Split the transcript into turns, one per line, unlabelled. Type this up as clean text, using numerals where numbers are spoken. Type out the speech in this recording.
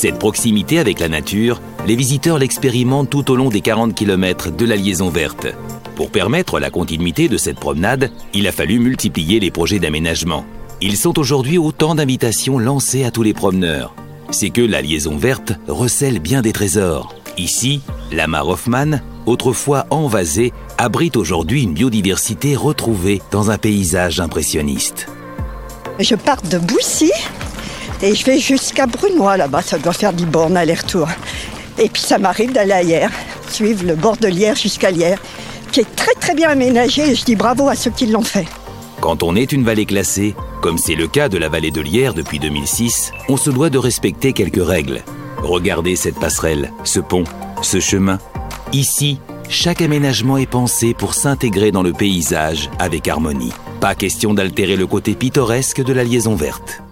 Cette proximité avec la nature, les visiteurs l'expérimentent tout au long des 40 km de la liaison verte. Pour permettre la continuité de cette promenade, il a fallu multiplier les projets d'aménagement. Ils sont aujourd'hui autant d'invitations lancées à tous les promeneurs. C'est que la liaison verte recèle bien des trésors. Ici, la mare Hoffmann, autrefois envasée, abrite aujourd'hui une biodiversité retrouvée dans un paysage impressionniste.
Je pars de Boussy et je vais jusqu'à Brunois là-bas, ça doit faire 10 bornes aller-retour. Et puis ça m'arrive d'aller à Hyères, suivre le bord de l'Hyères jusqu'à Hyères, qui est très très bien aménagé et je dis bravo à ceux qui l'ont fait.
Quand on est une vallée classée, comme c'est le cas de la vallée de l'Hyères depuis 2006, on se doit de respecter quelques règles. Regardez cette passerelle, ce pont, ce chemin. Ici, chaque aménagement est pensé pour s'intégrer dans le paysage avec harmonie. Pas question d'altérer le côté pittoresque de la liaison verte.